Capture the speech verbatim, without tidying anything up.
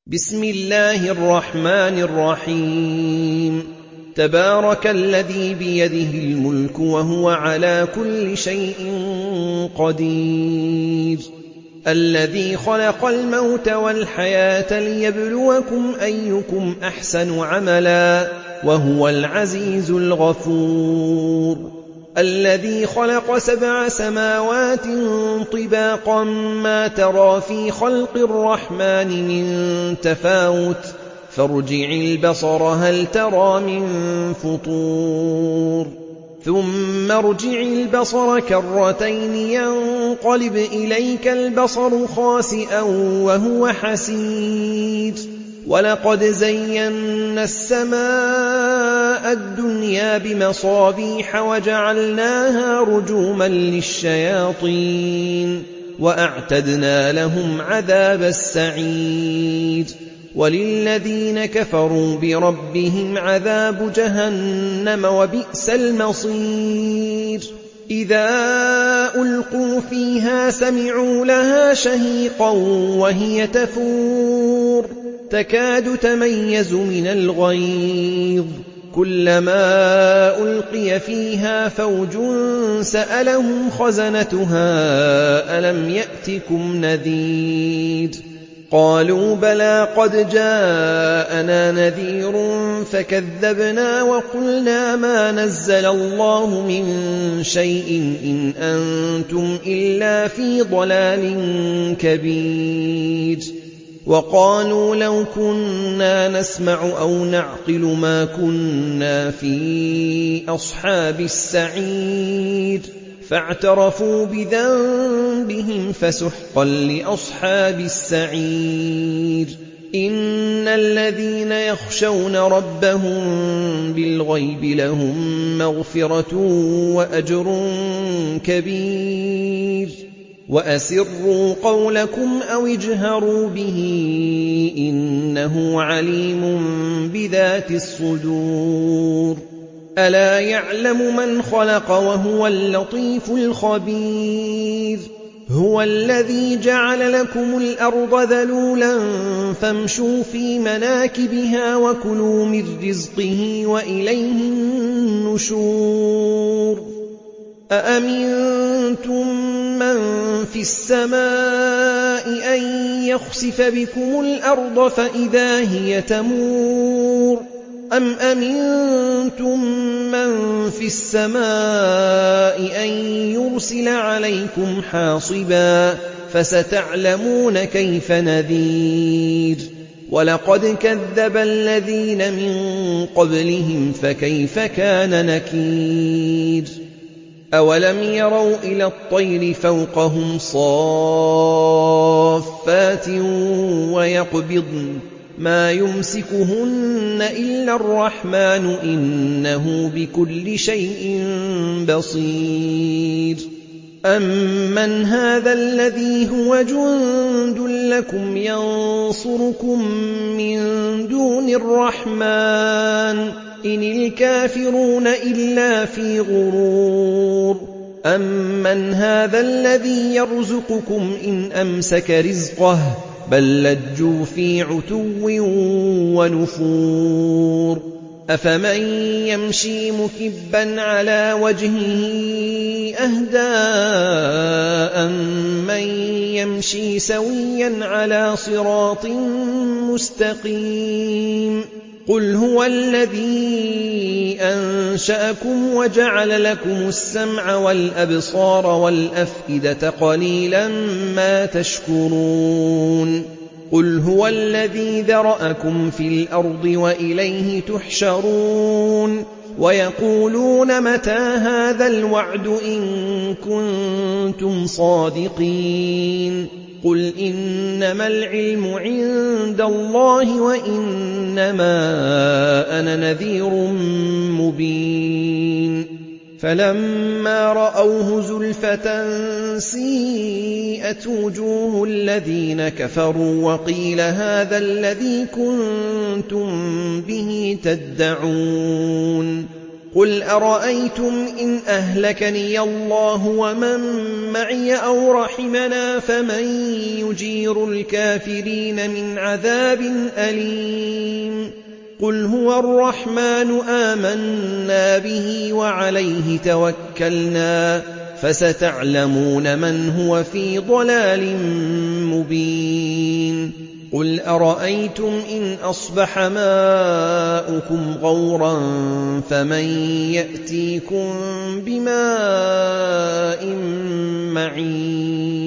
بسم الله الرحمن الرحيم تبارك الذي بيده الملك وهو على كل شيء قدير الذي خلق الموت والحياة ليبلوكم أيكم أحسن عملا وهو العزيز الغفور الذي خلق سبع سماوات طباقا ما ترى في خلق الرحمن من تفاوت فارجع البصر هل ترى من فطور ثم ارجع البصر كرتين ينقلب إليك البصر خاسئا وهو حسير ولقد زينا السماء الدنيا بمصابيح وجعلناها رجوما للشياطين وأعتدنا لهم عذاب السعير وللذين كفروا بربهم عذاب جهنم وبئس المصير إذا ألقوا فيها سمعوا لها شهيقا وهي تفور تكاد تميز من الغيظ كلما ألقي فيها فوج سألهم خزنتها ألم يأتكم نذير قالوا بلى قد جاءنا نذير فكذبنا وقلنا ما نزل الله من شيء إن أنتم إلا في ضلال كبير وقالوا لو كنا نسمع أو نعقل ما كنا في أصحاب السعير فاعترفوا بذنبهم فسحقا لأصحاب السعير إن الذين يخشون ربهم بالغيب لهم مغفرة وأجر كبير وأسروا قولكم أو اجهروا به إنه عليم بذات الصدور ألا يعلم من خلق وهو اللطيف الخبير هو الذي جعل لكم الأرض ذلولا فامشوا في مناكبها وكلوا من رزقه وإليه النشور أأمنتم من في السماء أن يخسف بكم الأرض فإذا هي تمور أم أمنتم من في السماء أن يرسل عليكم حاصبا فستعلمون كيف نذير ولقد كذب الذين من قبلهم فكيف كان نكير أولم يروا إلى الطير فوقهم صافات ويقبضن ما يمسكهن إلا الرحمن إنه بكل شيء بصير أمن هذا الذي هو جند لكم ينصركم من دون الرحمن إن الكافرون إلا في غرور أمن هذا الذي يرزقكم إن أمسك رزقه بل لجوا في عتو ونفور أفمن يمشي مكبا على وجهه أهدى أمن يمشي سويا على صراط مستقيم قل هو الذي أنشأكم وجعل لكم السمع والأبصار والأفئدة قليلا ما تشكرون قل هو الذي ذرأكم في الأرض وإليه تحشرون ويقولون متى هذا الوعد إن كنتم صادقين قل إنما العلم عند الله وإنما أنا نذير مبين فلما رأوه زلفة سيئت وجوه الذين كفروا وقيل هذا الذي كنتم به تدعون قُلْ أَرَأَيْتُمْ إِنْ أَهْلَكَنِيَ اللَّهُ وَمَن مَّعِيَ أَوْ رَحِمَنَا فَمَن يُجِيرُ الْكَافِرِينَ مِنْ عَذَابٍ أَلِيمٍ قُلْ هُوَ الرَّحْمَٰنُ آمَنَّا بِهِ وَعَلَيْهِ تَوَكَّلْنَا فَسَتَعْلَمُونَ مَنْ هُوَ فِي ضَلَالٍ مُّبِينٍ قُلْ أَرَأَيْتُمْ إِنْ أَصْبَحَ مَاؤُكُمْ غَوْرًا فَمَن يَأْتِيكُم بِمَاءٍ مَّعِينٍ